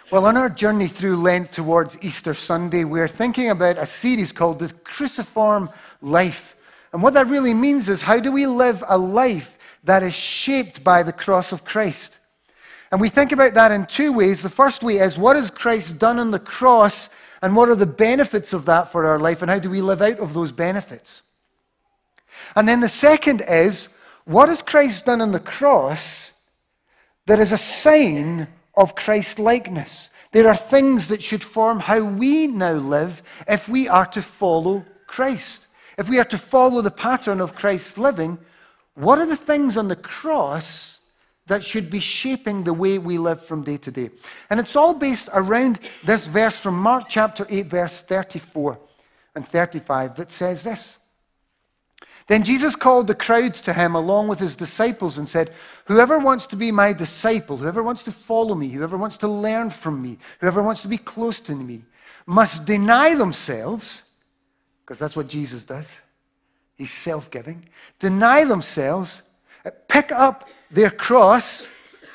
Well, on our journey through Lent towards Easter Sunday, we're thinking about a series called The Cruciform Life. And what that really means is, how do we live a life that is shaped by the cross of Christ? And we think about that in two ways. The first way is, what has Christ done on the cross, and what are the benefits of that for our life, and how do we live out of those benefits? And then the second is, what has Christ done on the cross that is a sign of Christ-likeness? There are things that should form how we now live if we are to follow Christ. If we are to follow the pattern of Christ's living, what are the things on the cross that should be shaping the way we live from day to day? And it's all based around this verse from Mark chapter 8, verse 34 and 35 that says this. Then Jesus called the crowds to him along with his disciples and said, "Whoever wants to be my disciple, whoever wants to follow me, whoever wants to learn from me, whoever wants to be close to me, must deny themselves," because that's what Jesus does. He's self-giving. Deny themselves, pick up their cross,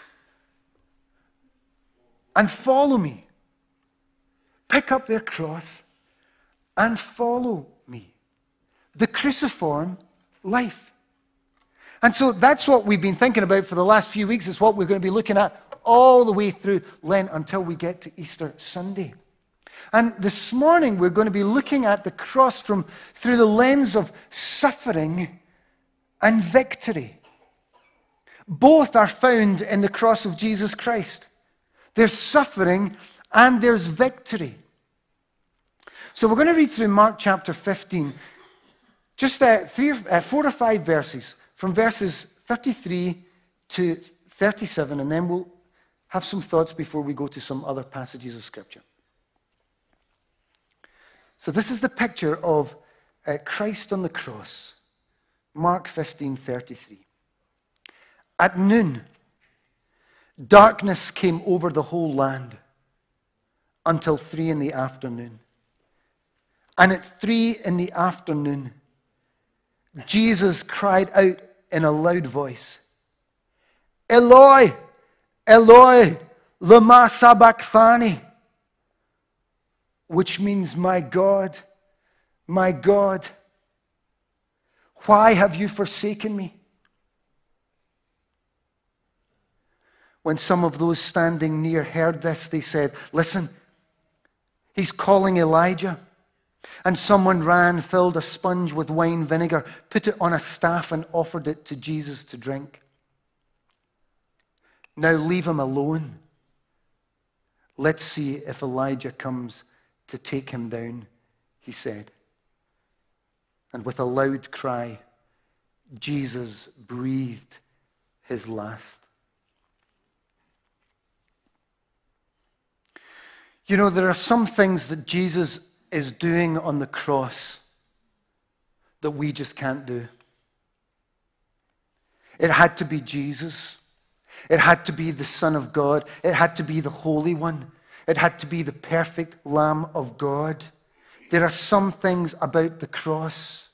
and follow me. Pick up their cross and follow me. The cruciform life. And so that's what we've been thinking about for the last few weeks. It's what we're going to be looking at all the way through Lent until we get to Easter Sunday. And this morning we're going to be looking at the cross through the lens of suffering and victory. Both are found in the cross of Jesus Christ. There's suffering and there's victory. So we're going to read through Mark chapter 15. Just 4 or 5 verses, from verses 33 to 37, and then we'll have some thoughts before we go to some other passages of Scripture. So this is the picture of Christ on the cross. Mark 15:33. At noon, darkness came over the whole land until 3 in the afternoon. And at 3 in the afternoon, Jesus cried out in a loud voice, "Eloi, Eloi, lama sabachthani," which means, my God, why have you forsaken me?" When some of those standing near heard this, they said, "Listen, he's calling Elijah." And someone ran, filled a sponge with wine vinegar, put it on a staff, and offered it to Jesus to drink. "Now leave him alone. Let's see if Elijah comes to take him down," he said. And with a loud cry, Jesus breathed his last. You know, there are some things that Jesus is doing on the cross that we just can't do. It had to be Jesus. It had to be the Son of God. It had to be the Holy One. It had to be the perfect Lamb of God. There are some things about the cross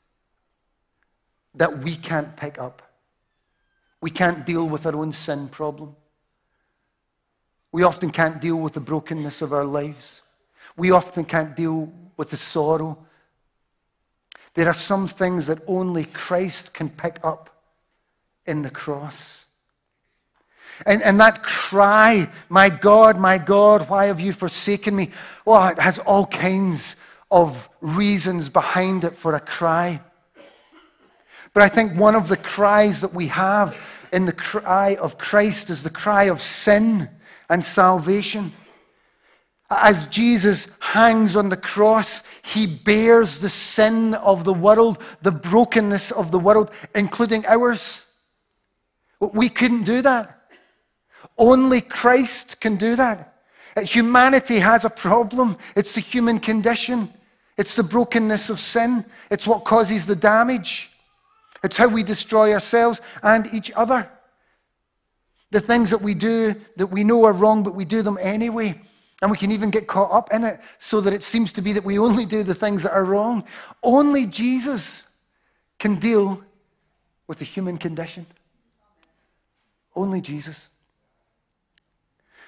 that we can't pick up. We can't deal with our own sin problem. We often can't deal with the brokenness of our lives. We often can't deal with the sorrow. There are some things that only Christ can pick up in the cross. And that cry, my God, why have you forsaken me?" Well, it has all kinds of reasons behind it for a cry. But I think one of the cries that we have in the cry of Christ is the cry of sin and salvation. As Jesus hangs on the cross, he bears the sin of the world, the brokenness of the world, including ours. We couldn't do that. Only Christ can do that. Humanity has a problem. It's the human condition. It's the brokenness of sin. It's what causes the damage. It's how we destroy ourselves and each other. The things that we do that we know are wrong, but we do them anyway. And we can even get caught up in it so that it seems to be that we only do the things that are wrong. Only Jesus can deal with the human condition. Only Jesus.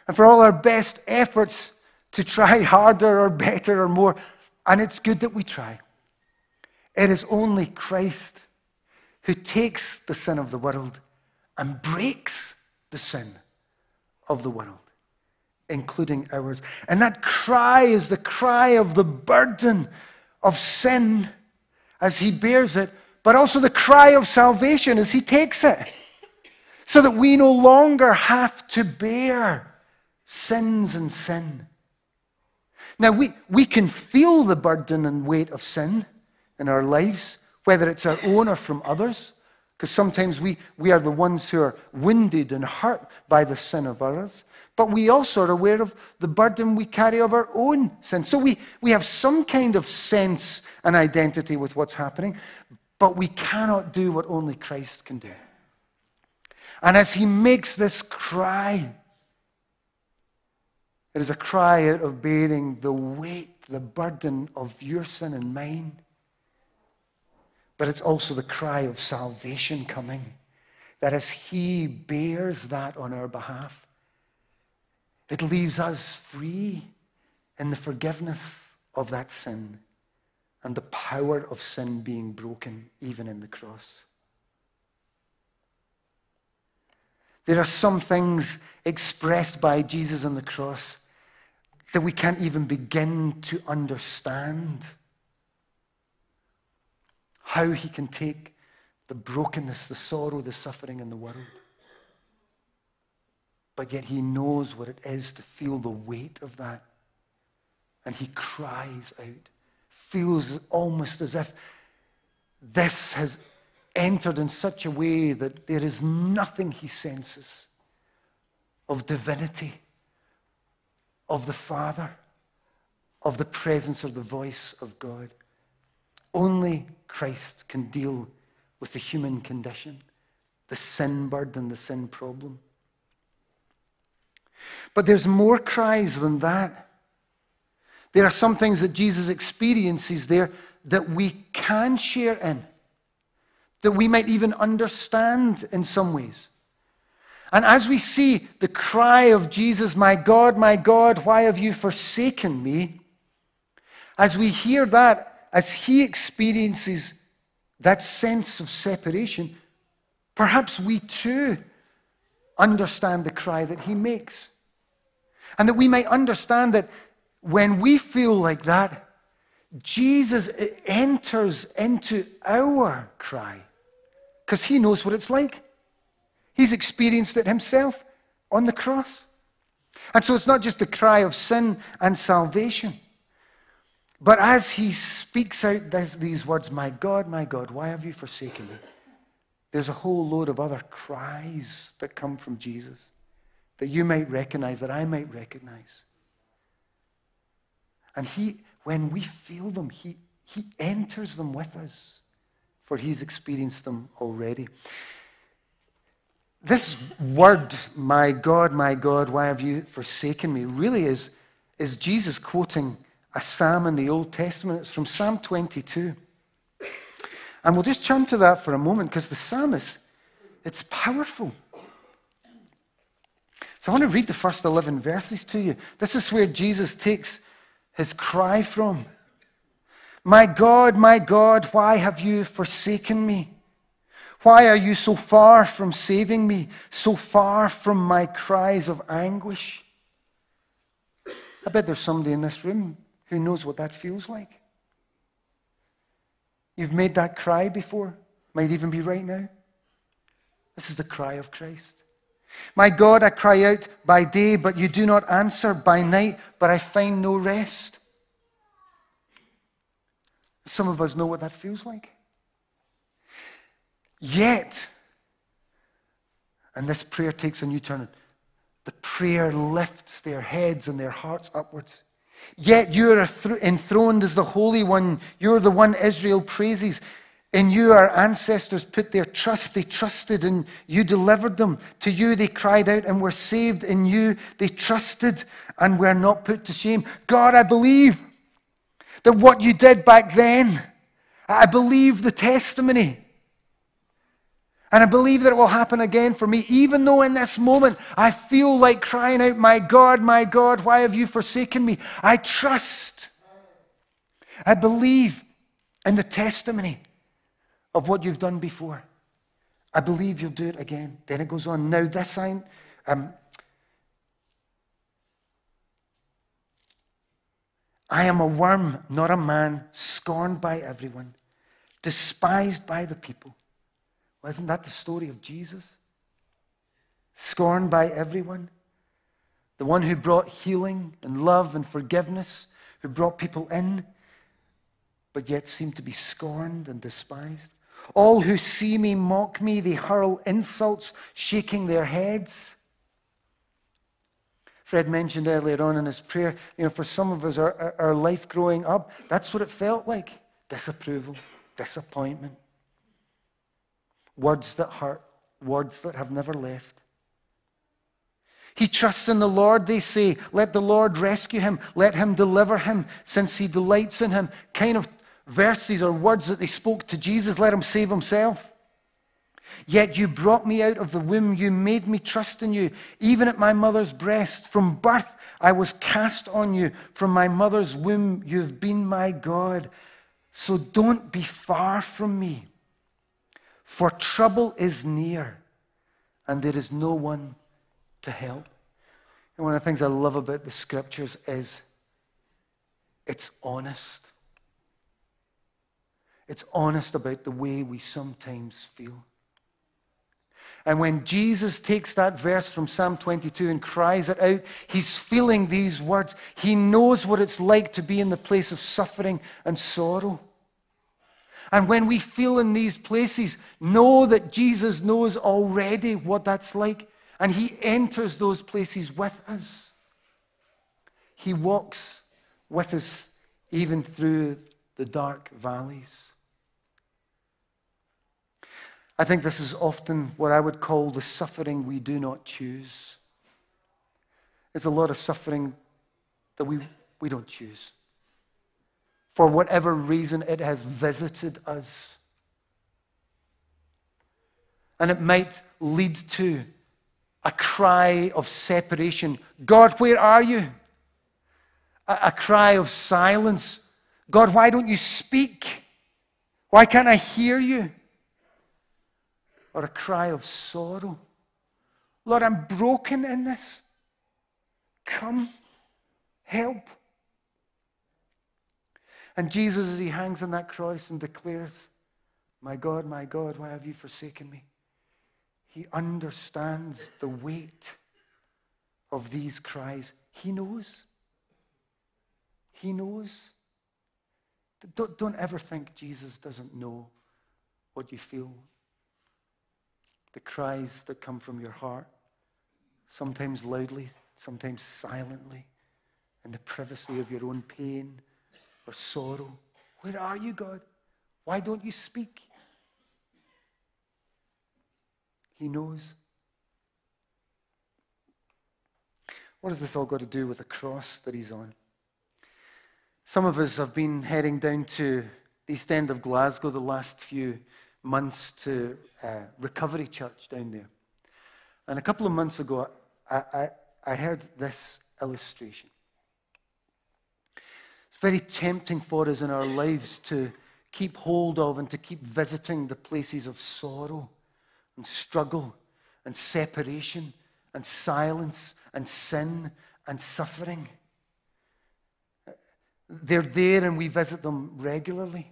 and for all our best efforts to try harder or better or more. And it's good that we try. It is only Christ who takes the sin of the world and breaks the sin of the world, including ours. And that cry is the cry of the burden of sin as he bears it, but also the cry of salvation as he takes it, so that we no longer have to bear sins and sin. Now, we can feel the burden and weight of sin in our lives, whether it's our own or from others, because sometimes we are the ones who are wounded and hurt by the sin of others. But we also are aware of the burden we carry of our own sin. So we have some kind of sense and identity with what's happening, but we cannot do what only Christ can do. And as he makes this cry, it is a cry out of bearing the weight, the burden of your sin and mine. But it's also the cry of salvation coming, that as he bears that on our behalf, it leaves us free in the forgiveness of that sin and the power of sin being broken even in the cross. There are some things expressed by Jesus on the cross that we can't even begin to understand. How he can take the brokenness, the sorrow, the suffering in the world. But yet he knows what it is to feel the weight of that. And he cries out, feels almost as if this has entered in such a way that there is nothing he senses of divinity, of the Father, of the presence or the voice of God. Only Christ can deal with the human condition, the sin burden, the sin problem. But there's more cries than that. There are some things that Jesus experiences there that we can share in, that we might even understand in some ways. And as we see the cry of Jesus, my God, why have you forsaken me? As we hear that, as he experiences that sense of separation, perhaps we too understand the cry that he makes. And that we might understand that when we feel like that, Jesus enters into our cry, because he knows what it's like. He's experienced it himself on the cross. And so it's not just the cry of sin and salvation, but as he speaks out these words, my God, why have you forsaken me? There's a whole load of other cries that come from Jesus that you might recognize, that I might recognize. And when we feel them, he enters them with us, for he's experienced them already. This word, my God, why have you forsaken me, really is Jesus quoting a psalm in the Old Testament. It's from Psalm 22. And we'll just turn to that for a moment, because the psalmist, it's powerful. So I want to read the first 11 verses to you. This is where Jesus takes his cry from. My God, why have you forsaken me? Why are you so far from saving me, so far from my cries of anguish? I bet there's somebody in this room who knows what that feels like. You've made that cry before, might even be right now. This is the cry of Christ. My God, I cry out by day, but you do not answer, by night, but I find no rest. Some of us know what that feels like. Yet, and this prayer takes a new turn, the prayer lifts their heads and their hearts upwards. Yet you are enthroned as the Holy One. You're the one Israel praises. In you our ancestors put their trust. They trusted and you delivered them. To you they cried out and were saved. In you they trusted and were not put to shame. God, I believe that what you did back then, I believe the testimony. And I believe that it will happen again for me, even though in this moment I feel like crying out, my God, why have you forsaken me? I trust. I believe in the testimony of what you've done before. I believe you'll do it again. Then it goes on. Now this I am a worm, not a man, scorned by everyone, despised by the people. Well, isn't that the story of Jesus? Scorned by everyone. The one who brought healing and love and forgiveness, who brought people in, but yet seemed to be scorned and despised. All who see me mock me. They hurl insults, shaking their heads. Fred mentioned earlier on in his prayer, for some of us, our life growing up, that's what it felt like. Disapproval, disappointment. Words that hurt, words that have never left. He trusts in the Lord, they say. Let the Lord rescue him. Let him deliver him, since he delights in him. Kind of verses or words that they spoke to Jesus. Let him save himself. Yet you brought me out of the womb. You made me trust in you. Even at my mother's breast, from birth, I was cast on you. From my mother's womb, you've been my God. So don't be far from me. For trouble is near, and there is no one to help. And one of the things I love about the scriptures is it's honest. It's honest about the way we sometimes feel. And when Jesus takes that verse from Psalm 22 and cries it out, he's feeling these words. He knows what it's like to be in the place of suffering and sorrow. And when we feel in these places, know that Jesus knows already what that's like. And he enters those places with us. He walks with us even through the dark valleys. I think this is often what I would call the suffering we do not choose. There's a lot of suffering that we don't choose. For whatever reason, it has visited us. And it might lead to a cry of separation. God, where are you? A cry of silence. God, why don't you speak? Why can't I hear you? Or a cry of sorrow. Lord, I'm broken in this. Come, help. And Jesus, as he hangs on that cross and declares, my God, why have you forsaken me? He understands the weight of these cries. He knows. He knows. Don't ever think Jesus doesn't know what you feel. The cries that come from your heart, sometimes loudly, sometimes silently, in the privacy of your own pain or sorrow. Where are you, God? Why don't you speak? He knows. What has this all got to do with the cross that he's on? Some of us have been heading down to the East End of Glasgow the last few months to Recovery Church down there. And a couple of months ago, I heard this illustration. It's very tempting for us in our lives to keep hold of and to keep visiting the places of sorrow and struggle and separation and silence and sin and suffering. They're there and we visit them regularly.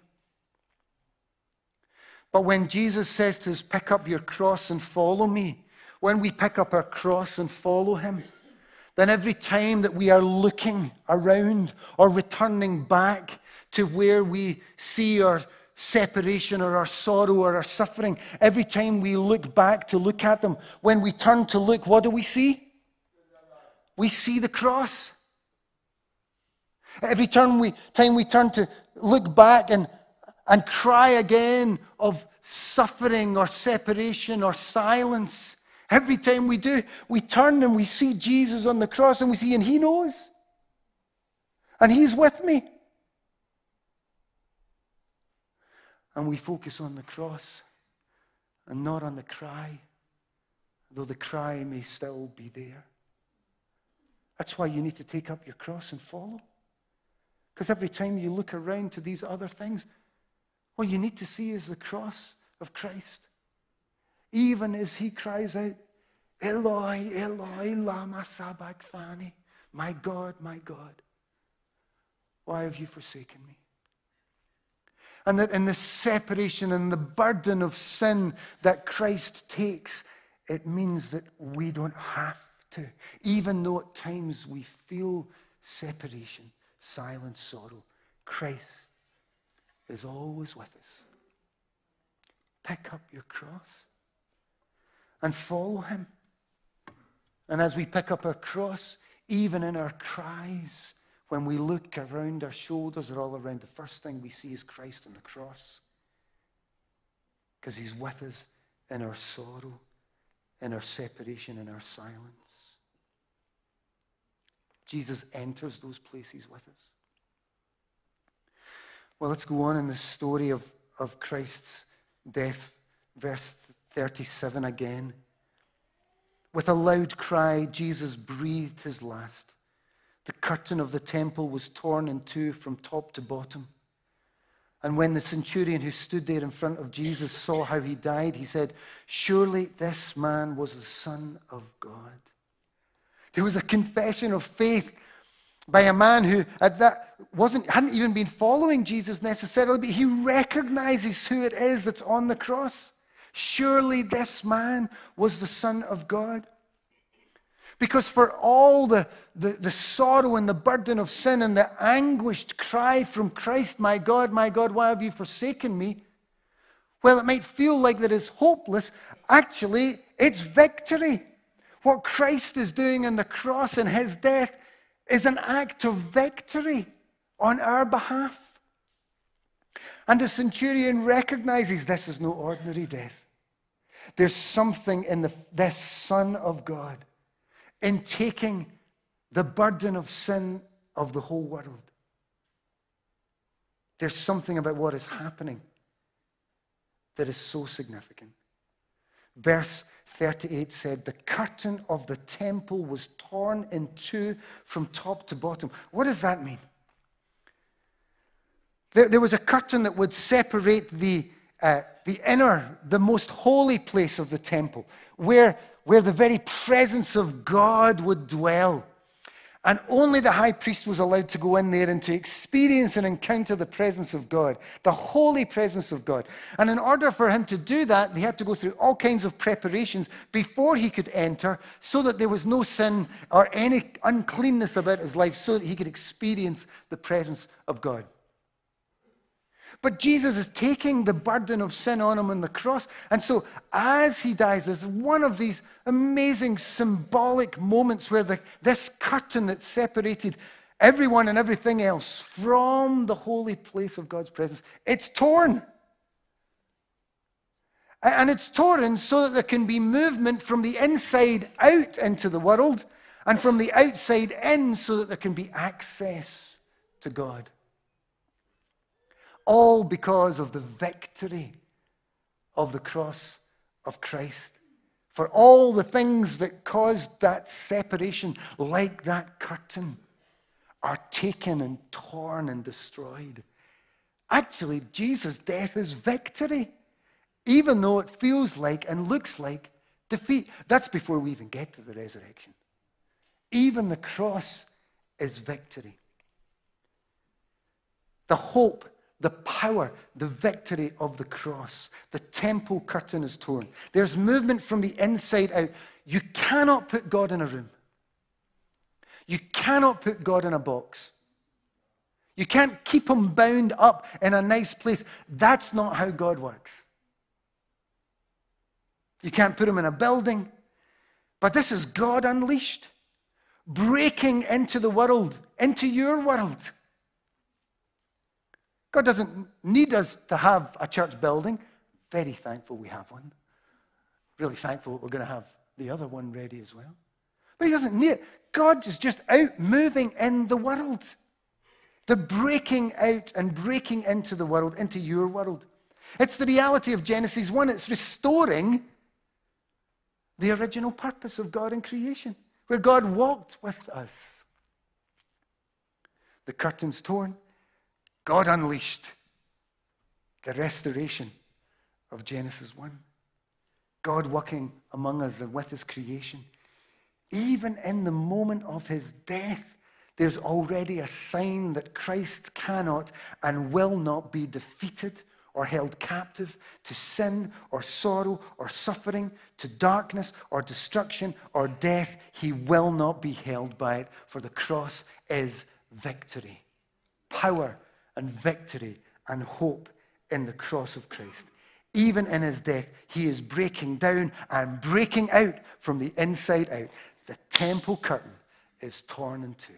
But when Jesus says to us, pick up your cross and follow me, when we pick up our cross and follow him, then every time that we are looking around or returning back to where we see our separation or our sorrow or our suffering, every time we look back to look at them, when we turn to look, what do we see? We see the cross. Every time we turn to look back and cry again of suffering or separation or silence, every time we do, we turn and we see Jesus on the cross and we see, and he knows. And he's with me. And we focus on the cross. and not on the cry, though the cry may still be there. That's why you need to take up your cross and follow. Because every time you look around to these other things, what you need to see is the cross of Christ. Even as he cries out, Eloi, Eloi, lama sabachthani, my God, why have you forsaken me? And that in the separation and the burden of sin that Christ takes, it means that we don't have to, even though at times we feel separation, silent sorrow. Christ is always with us. Pick up your cross and follow him. And as we pick up our cross, even in our cries, when we look around our shoulders or all around, the first thing we see is Christ on the cross. Because he's with us in our sorrow, in our separation, in our silence. Jesus enters those places with us. Well, let's go on in the story of Christ's death. Verse 37 again. With a loud cry, Jesus breathed his last. The curtain of the temple was torn in two from top to bottom. And when the centurion who stood there in front of Jesus saw how he died, he said, "Surely this man was the Son of God." There was a confession of faith by a man who hadn't even been following Jesus necessarily, but he recognizes who it is that's on the cross. Surely this man was the Son of God. Because for all the sorrow and the burden of sin and the anguished cry from Christ, my God, why have you forsaken me? Well, it might feel like that is hopeless. Actually, it's victory. What Christ is doing on the cross and his death is an act of victory on our behalf. And the centurion recognizes this is no ordinary death. There's something in this Son of God in taking the burden of sin of the whole world. There's something about what is happening that is so significant. Verse 38 said, the curtain of the temple was torn in two from top to bottom. What does that mean? There was a curtain that would separate the inner, the most holy place of the temple, where the very presence of God would dwell. And only the high priest was allowed to go in there and to experience and encounter the presence of God, the holy presence of God. And in order for him to do that, he had to go through all kinds of preparations before he could enter, so that there was no sin or any uncleanness about his life, so that he could experience the presence of God. But Jesus is taking the burden of sin on him on the cross. And so as he dies, there's one of these amazing symbolic moments where this curtain that separated everyone and everything else from the holy place of God's presence, it's torn. And it's torn so that there can be movement from the inside out into the world and from the outside in, so that there can be access to God. All because of the victory of the cross of Christ. For all the things that caused that separation, like that curtain, are taken and torn and destroyed. Actually, Jesus' death is victory, even though it feels like and looks like defeat. That's before we even get to the resurrection. Even the cross is victory. The hope, the power, the victory of the cross. The temple curtain is torn. There's movement from the inside out. You cannot put God in a room. You cannot put God in a box. You can't keep him bound up in a nice place. That's not how God works. You can't put him in a building. But this is God unleashed, breaking into the world, into your world. God doesn't need us to have a church building. Very thankful we have one. Really thankful that we're going to have the other one ready as well. But he doesn't need it. God is just out moving in the world. The breaking out and breaking into the world, into your world. It's the reality of Genesis 1. It's restoring the original purpose of God in creation, where God walked with us. The curtain's torn. God unleashed the restoration of Genesis 1. God working among us and with his creation. Even in the moment of his death, there's already a sign that Christ cannot and will not be defeated or held captive to sin or sorrow or suffering, to darkness or destruction or death. He will not be held by it, for the cross is victory. Power and victory and hope in the cross of Christ. Even in his death, he is breaking down and breaking out from the inside out. The temple curtain is torn in two.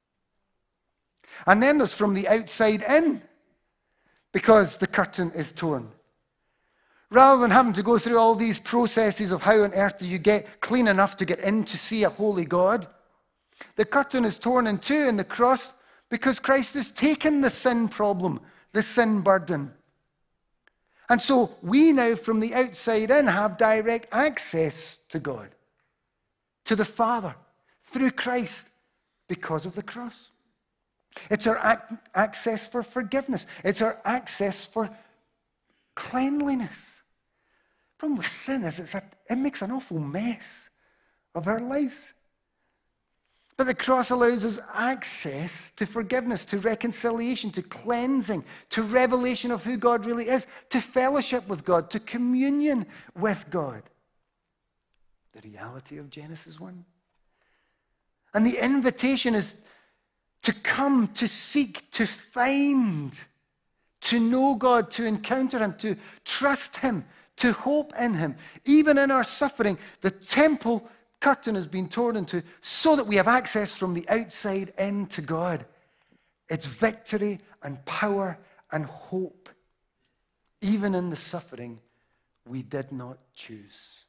And then there's from the outside in, because the curtain is torn. Rather than having to go through all these processes of how on earth do you get clean enough to get in to see a holy God, the curtain is torn in two in the cross because Christ has taken the sin problem, the sin burden. And so we now from the outside in have direct access to God, to the Father, through Christ, because of the cross. It's our access for forgiveness. It's our access for cleanliness. The problem with sin is it makes an awful mess of our lives. But the cross allows us access to forgiveness, to reconciliation, to cleansing, to revelation of who God really is, to fellowship with God, to communion with God. The reality of Genesis 1. And the invitation is to come, to seek, to find, to know God, to encounter him, to trust him, to hope in him. Even in our suffering, the temple curtain has been torn into so that we have access from the outside in to God. It's victory and power and hope. Even in the suffering we did not choose.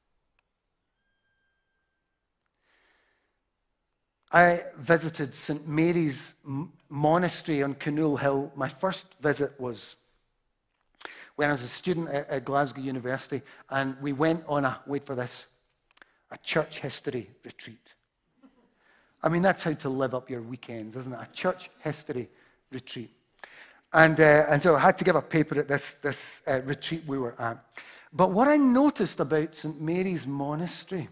I visited St. Mary's Monastery on Canoe Hill. My first visit was when I was a student at Glasgow University, and we went on a church history retreat. I mean, that's how to live up your weekends, isn't it? A church history retreat. And so I had to give a paper at this retreat we were at. But what I noticed about St. Mary's Monastery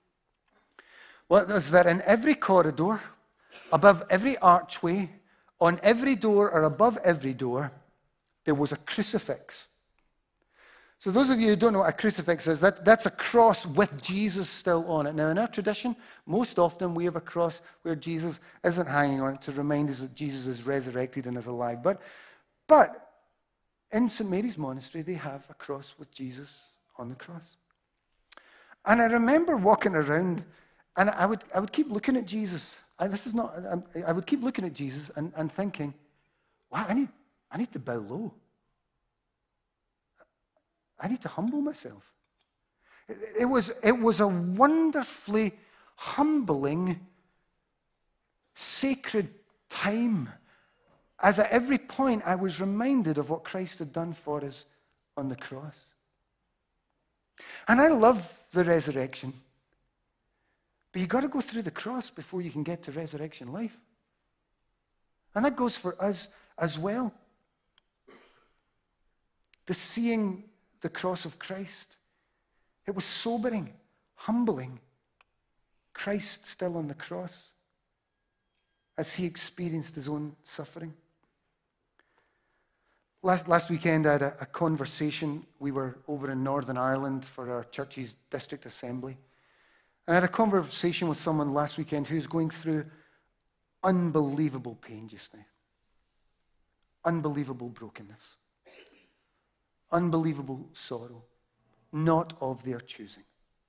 was that in every corridor, above every archway, on every door or above every door, there was a crucifix. So those of you who don't know what a crucifix is, that's a cross with Jesus still on it. Now in our tradition, most often we have a cross where Jesus isn't hanging on it to remind us that Jesus is resurrected and is alive. But in St. Mary's Monastery, they have a cross with Jesus on the cross. And I remember walking around, and I would keep looking at Jesus. I would keep looking at Jesus and thinking, wow, I need to bow low. I need to humble myself. It was a wonderfully humbling, sacred time, as at every point I was reminded of what Christ had done for us on the cross. And I love the resurrection. But you've got to go through the cross before you can get to resurrection life. And that goes for us as well. The seeing the cross of Christ. It was sobering, humbling. Christ still on the cross as he experienced his own suffering. Last weekend I had a conversation. We were over in Northern Ireland for our church's district assembly. And I had a conversation with someone last weekend who's going through unbelievable pain just now. Unbelievable brokenness. Unbelievable sorrow, not of their choosing.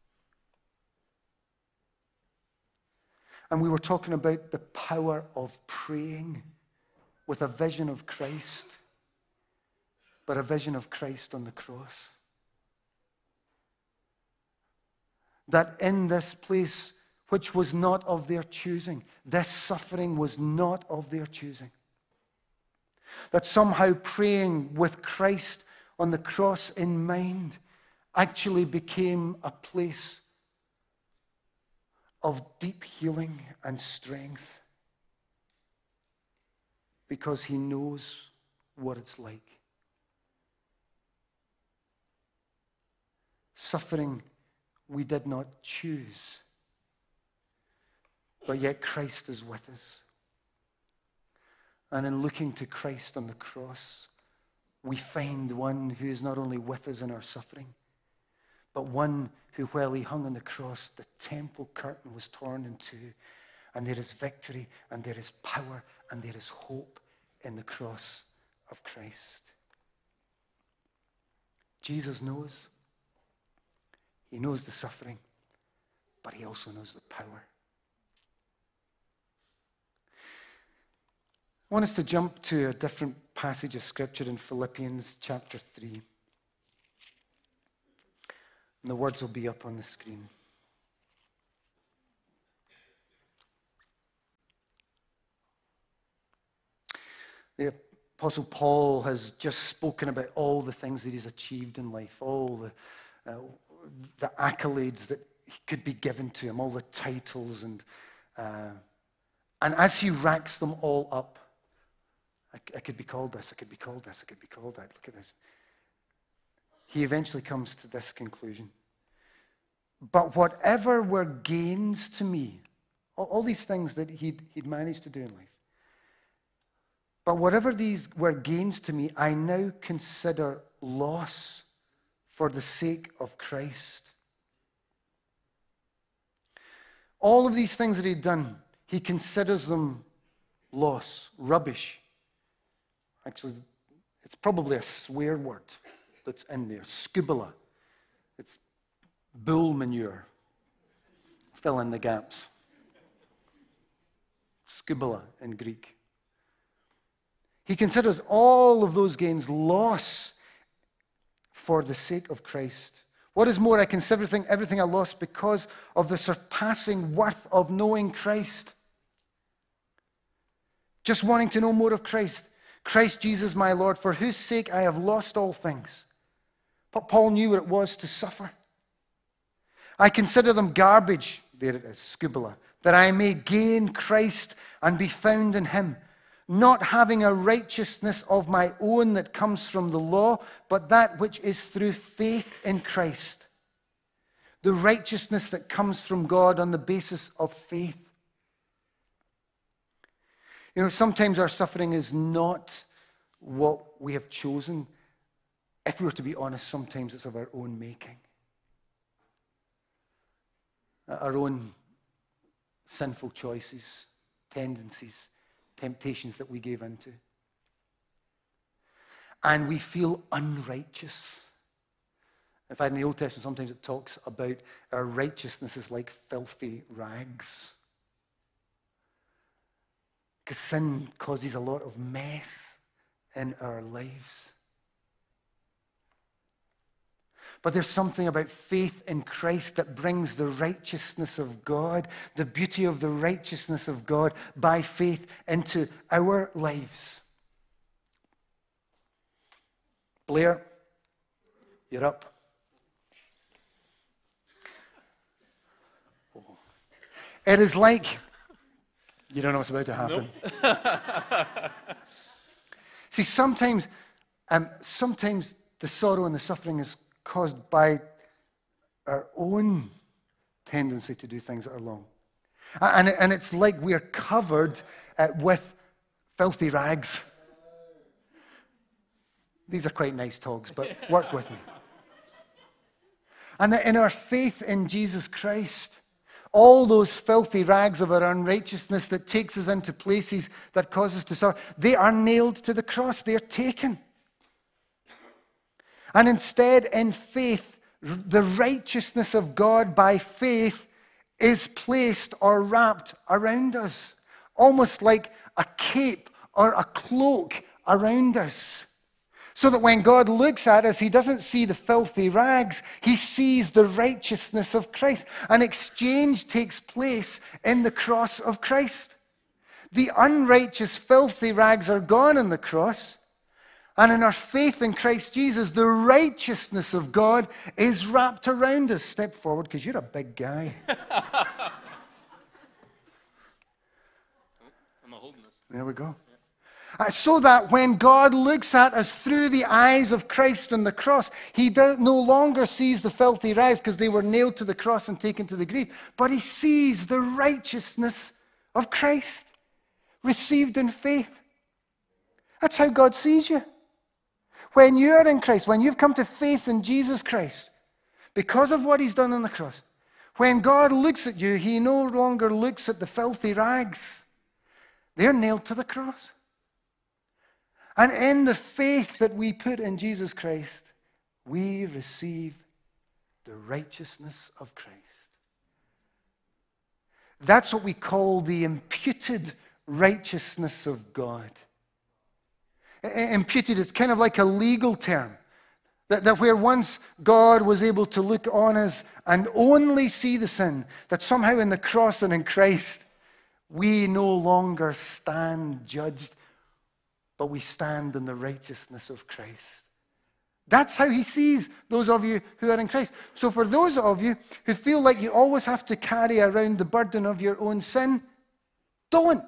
And we were talking about the power of praying with a vision of Christ, but a vision of Christ on the cross. That in this place, which was not of their choosing, this suffering was not of their choosing. That somehow praying with Christ on the cross in mind actually became a place of deep healing and strength because he knows what it's like. Suffering we did not choose, but yet Christ is with us. And in looking to Christ on the cross, we find one who is not only with us in our suffering, but one who, while he hung on the cross, the temple curtain was torn in two, and there is victory, and there is power, and there is hope in the cross of Christ. Jesus knows. He knows the suffering, but he also knows the power. I want us to jump to a different passage of Scripture in Philippians chapter 3. And the words will be up on the screen. The Apostle Paul has just spoken about all the things that he's achieved in life, all the accolades that could be given to him, all the titles. And as he racks them all up, I could be called this, I could be called this, I could be called that. Look at this. He eventually comes to this conclusion. But whatever were gains to me, all these things that he'd managed to do in life, but whatever these were gains to me, I now consider loss for the sake of Christ. All of these things that he'd done, he considers them loss, rubbish. Actually, it's probably a swear word that's in there. Skubala. It's bull manure. Fill in the gaps. Skubala in Greek. He considers all of those gains loss for the sake of Christ. What is more, I consider everything I lost because of the surpassing worth of knowing Christ. Just wanting to know more of Christ. Christ Jesus my Lord, for whose sake I have lost all things. But Paul knew what it was to suffer. I consider them garbage, there it is, skubala, that I may gain Christ and be found in him, not having a righteousness of my own that comes from the law, but that which is through faith in Christ. The righteousness that comes from God on the basis of faith. You know, sometimes our suffering is not what we have chosen. If we were to be honest, sometimes it's of our own making. Our own sinful choices, tendencies, temptations that we gave into. And we feel unrighteous. In fact, in the Old Testament, sometimes it talks about our righteousness is like filthy rags. Because sin causes a lot of mess in our lives. But there's something about faith in Christ that brings the righteousness of God, the beauty of the righteousness of God by faith into our lives. Blair, you're up. It is like, you don't know what's about to happen. Nope. See, sometimes the sorrow and the suffering is caused by our own tendency to do things that are wrong. And it's like we're covered with filthy rags. These are quite nice togs, but work with me. And that in our faith in Jesus Christ, all those filthy rags of our unrighteousness that takes us into places that cause us to suffer, they are nailed to the cross. They're taken. And instead, in faith, the righteousness of God by faith is placed or wrapped around us, almost like a cape or a cloak around us. So that when God looks at us, he doesn't see the filthy rags, he sees the righteousness of Christ. An exchange takes place in the cross of Christ. The unrighteous, filthy rags are gone on the cross. And in our faith in Christ Jesus, the righteousness of God is wrapped around us. Step forward, because you're a big guy. Am I holding this? There we go. So that when God looks at us through the eyes of Christ on the cross, he no longer sees the filthy rags because they were nailed to the cross and taken to the grave, but he sees the righteousness of Christ received in faith. That's how God sees you. When you're in Christ, when you've come to faith in Jesus Christ, because of what he's done on the cross, when God looks at you, he no longer looks at the filthy rags. They're nailed to the cross. And in the faith that we put in Jesus Christ, we receive the righteousness of Christ. That's what we call the imputed righteousness of God. Imputed, it's kind of like a legal term. That where once God was able to look on us and only see the sin, that somehow in the cross and in Christ, we no longer stand judged, but we stand in the righteousness of Christ. That's how he sees those of you who are in Christ. So for those of you who feel like you always have to carry around the burden of your own sin, don't.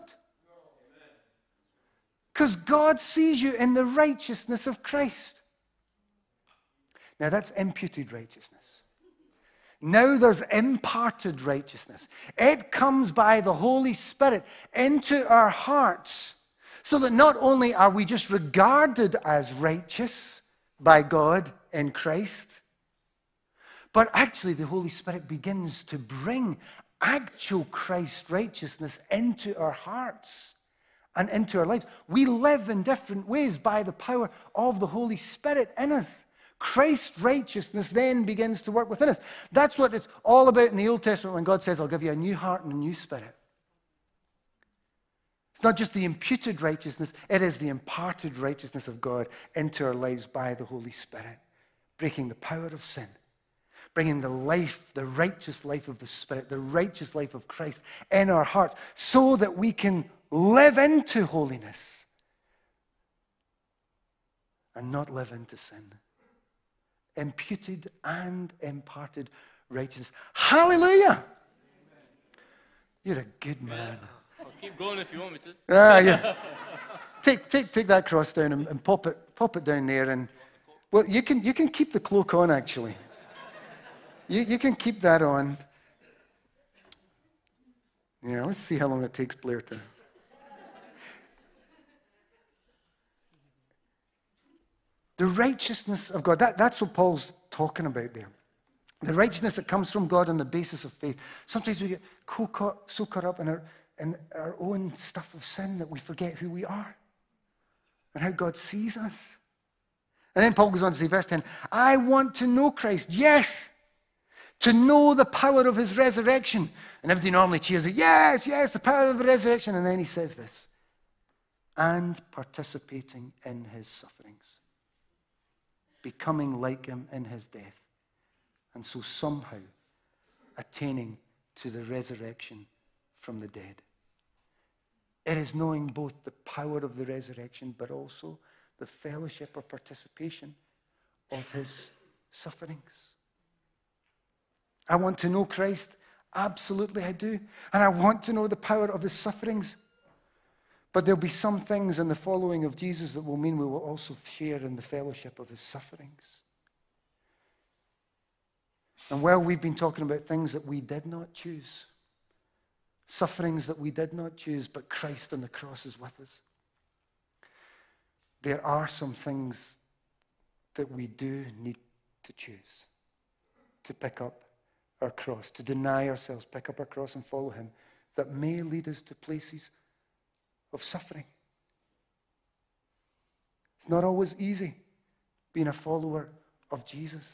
Because God sees you in the righteousness of Christ. Now that's imputed righteousness. Now there's imparted righteousness. It comes by the Holy Spirit into our hearts, so that not only are we just regarded as righteous by God in Christ, but actually the Holy Spirit begins to bring actual Christ righteousness into our hearts and into our lives. We live in different ways by the power of the Holy Spirit in us. Christ's righteousness then begins to work within us. That's what it's all about in the Old Testament when God says, I'll give you a new heart and a new spirit. It's not just the imputed righteousness, it is the imparted righteousness of God into our lives by the Holy Spirit, breaking the power of sin, bringing the life, the righteous life of the Spirit, the righteous life of Christ in our hearts, so that we can live into holiness and not live into sin. Imputed and imparted righteousness. Hallelujah! You're a good man. I'll keep going if you want me to. Yeah. Take that cross down and pop it down there, and well, you can keep the cloak on actually. You can keep that on. Yeah, let's see how long it takes Blair to. The righteousness of God. That's what Paul's talking about there. The righteousness that comes from God on the basis of faith. Sometimes we get so caught up in our own stuff of sin that we forget who we are and how God sees us. And then Paul goes on to say, verse 10, I want to know Christ. Yes, to know the power of his resurrection. And everybody normally cheers it, yes, the power of the resurrection. And then he says this, and participating in his sufferings, becoming like him in his death, and so somehow attaining to the resurrection from the dead. It is knowing both the power of the resurrection, but also the fellowship or participation of his sufferings. I want to know Christ. Absolutely, I do. And I want to know the power of his sufferings. But there'll be some things in the following of Jesus that will mean we will also share in the fellowship of his sufferings. And while we've been talking about things that we did not choose, sufferings that we did not choose, but Christ on the cross is with us, there are some things that we do need to choose. To pick up our cross, to deny ourselves, pick up our cross and follow him, that may lead us to places of suffering. It's not always easy being a follower of Jesus.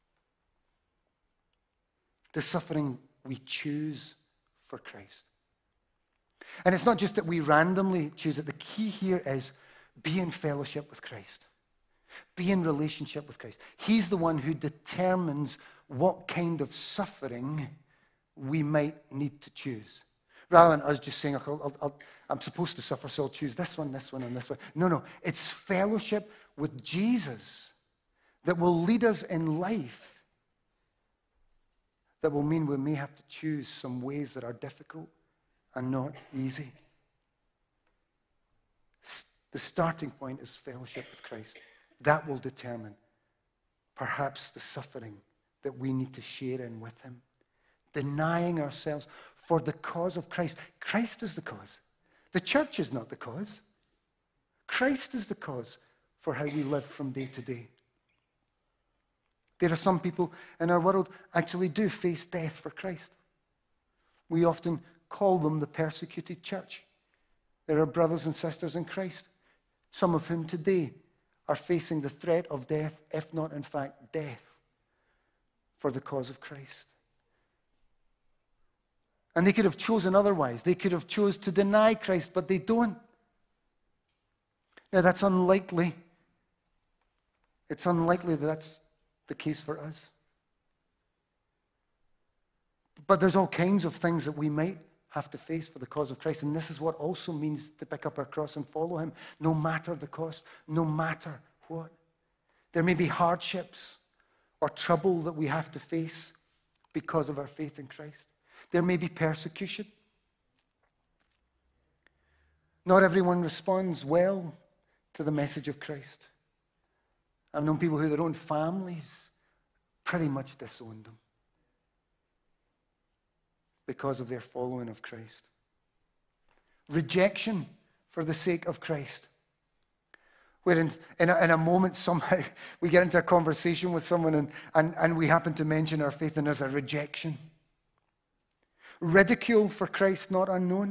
The suffering we choose for Christ. And it's not just that we randomly choose it. The key here is be in fellowship with Christ. Be in relationship with Christ. He's the one who determines what kind of suffering we might need to choose. Rather than us just saying, I'm supposed to suffer, so I'll choose this one, and this one. No. It's fellowship with Jesus that will lead us in life, that will mean we may have to choose some ways that are difficult and not easy. The starting point is fellowship with Christ. That will determine perhaps the suffering that we need to share in with him. Denying ourselves for the cause of Christ. Christ is the cause. The church is not the cause. Christ is the cause for how we live from day to day. There are some people in our world actually do face death for Christ. We often call them the persecuted church. There are brothers and sisters in Christ, some of whom today are facing the threat of death, if not in fact death, for the cause of Christ. And they could have chosen otherwise. They could have chosen to deny Christ, but they don't. Now that's unlikely. It's unlikely that that's the case for us. But there's all kinds of things that we might have to face for the cause of Christ. And this is what also means to pick up our cross and follow him, no matter the cost, no matter what. There may be hardships or trouble that we have to face because of our faith in Christ. There may be persecution. Not everyone responds well to the message of Christ. I've known people who their own families pretty much disowned them because of their following of Christ. Rejection for the sake of Christ. Where in a moment somehow we get into a conversation with someone and we happen to mention our faith and there's a rejection. Ridicule for Christ not unknown.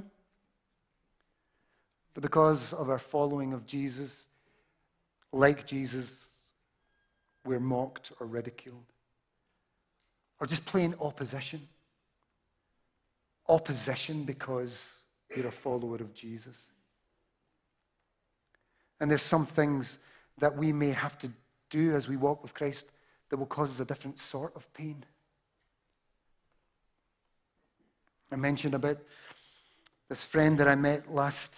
But because of our following of Jesus, like Jesus, we're mocked or ridiculed. Or just plain opposition. Opposition because you're a follower of Jesus. And there's some things that we may have to do as we walk with Christ that will cause us a different sort of pain. I mentioned about this friend that I met last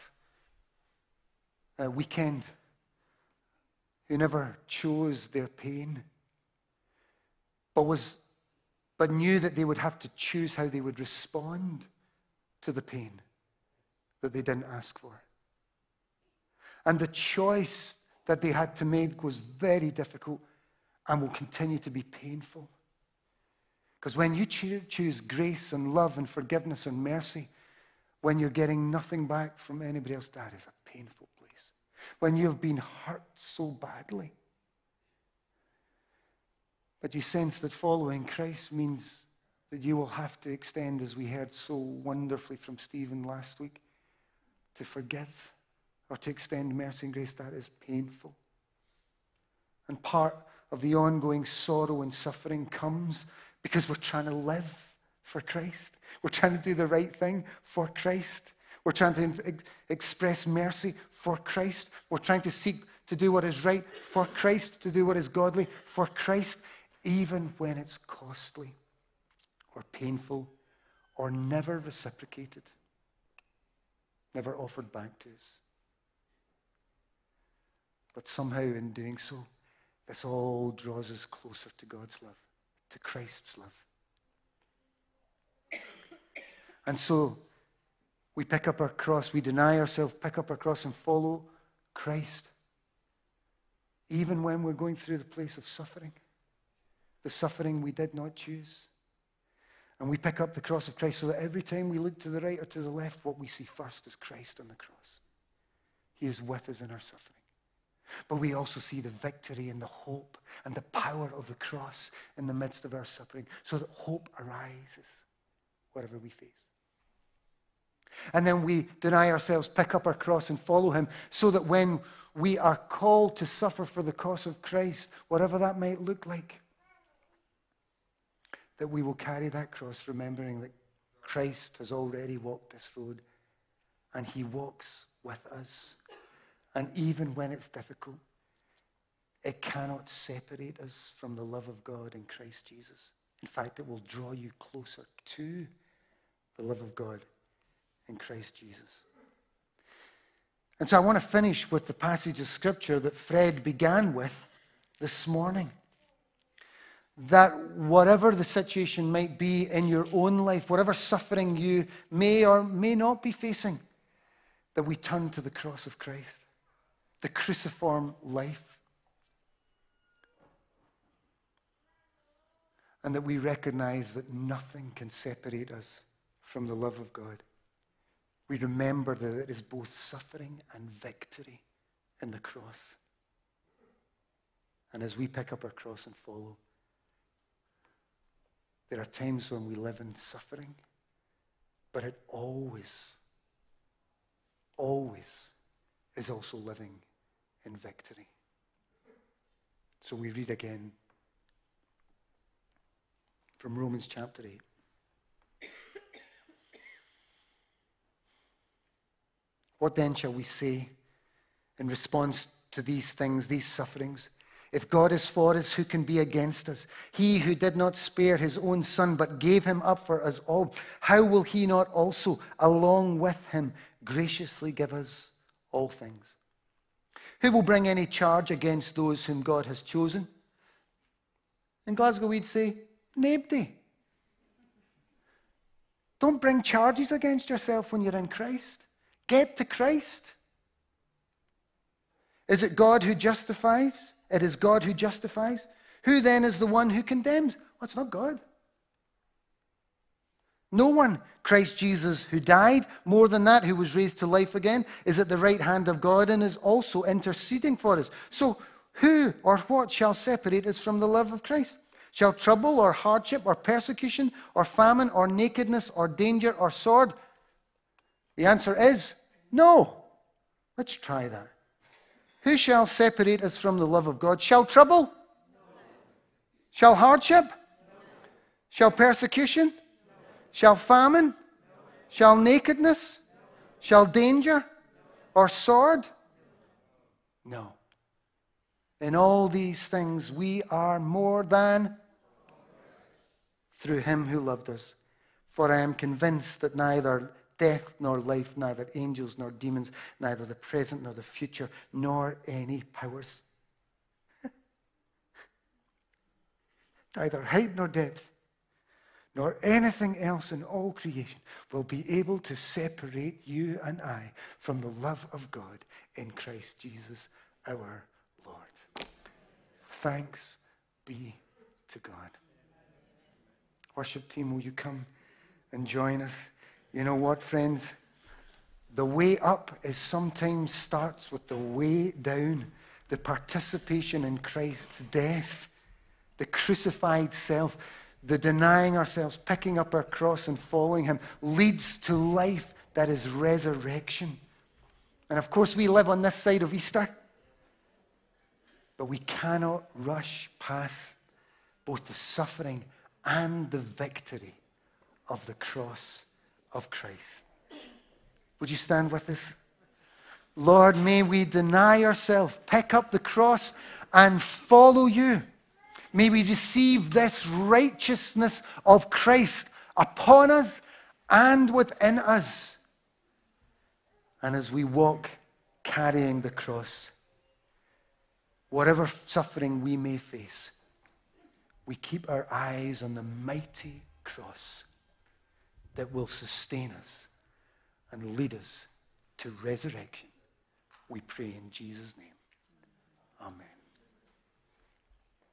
weekend who never chose their pain, but knew that they would have to choose how they would respond to the pain that they didn't ask for. And the choice that they had to make was very difficult and will continue to be painful. Because when you choose grace and love and forgiveness and mercy, when you're getting nothing back from anybody else, that is a painful place. When you've been hurt so badly. But you sense that following Christ means that you will have to extend, as we heard so wonderfully from Stephen last week, to forgive or to extend mercy and grace. That is painful. And part of the ongoing sorrow and suffering comes because we're trying to live for Christ. We're trying to do the right thing for Christ. We're trying to express mercy for Christ. We're trying to seek to do what is right for Christ, to do what is godly for Christ, even when it's costly or painful or never reciprocated, never offered back to us. But somehow in doing so, this all draws us closer to God's love, to Christ's love. And so we pick up our cross, we deny ourselves, pick up our cross and follow Christ. Even when we're going through the place of suffering, the suffering we did not choose. And we pick up the cross of Christ so that every time we look to the right or to the left, what we see first is Christ on the cross. He is with us in our suffering. But we also see the victory and the hope and the power of the cross in the midst of our suffering, so that hope arises whatever we face. And then we deny ourselves, pick up our cross and follow him, so that when we are called to suffer for the cause of Christ, whatever that might look like, that we will carry that cross, remembering that Christ has already walked this road and he walks with us. And even when it's difficult, it cannot separate us from the love of God in Christ Jesus. In fact, it will draw you closer to the love of God in Christ Jesus. And so I want to finish with the passage of Scripture that Fred began with this morning. That whatever the situation might be in your own life, whatever suffering you may or may not be facing, that we turn to the cross of Christ, the cruciform life, and that we recognize that nothing can separate us from the love of God. We remember that there is both suffering and victory in the cross. And as we pick up our cross and follow, there are times when we live in suffering, but it always is also living in victory. So we read again from Romans chapter 8. What then shall we say in response to these things, these sufferings? If God is for us, who can be against us? He who did not spare his own Son, but gave him up for us all, how will he not also, along with him, graciously give us all things? Who will bring any charge against those whom God has chosen? In Glasgow, we'd say, nobody. Don't bring charges against yourself when you're in Christ. Get to Christ. Is it God who justifies? It is God who justifies. Who then is the one who condemns? Well, it's not God. No one. Christ Jesus, who died, more than that, who was raised to life again, is at the right hand of God and is also interceding for us. So who or what shall separate us from the love of Christ? Shall trouble or hardship or persecution or famine or nakedness or danger or sword? The answer is no. Let's try that. Who shall separate us from the love of God? Shall trouble? No. Shall hardship? No. Shall persecution? No. Shall famine? No. Shall nakedness? No. Shall danger? No. Or sword? No. In all these things we are more than through him who loved us. For I am convinced that neither death nor life, neither angels nor demons, neither the present nor the future, nor any powers, neither height nor depth, nor anything else in all creation will be able to separate you and I from the love of God in Christ Jesus our Lord. Thanks be to God. Worship team, will you come and join us? You know what, friends? The way up is sometimes starts with the way down. The participation in Christ's death, the crucified self, the denying ourselves, picking up our cross and following him leads to life that is resurrection. And of course, we live on this side of Easter, but we cannot rush past both the suffering and the victory of the cross of Christ. Would you stand with us? Lord, may we deny ourselves, pick up the cross, and follow you. May we receive this righteousness of Christ upon us and within us. And as we walk carrying the cross, whatever suffering we may face, we keep our eyes on the mighty cross that will sustain us and lead us to resurrection. We pray in Jesus' name. Amen.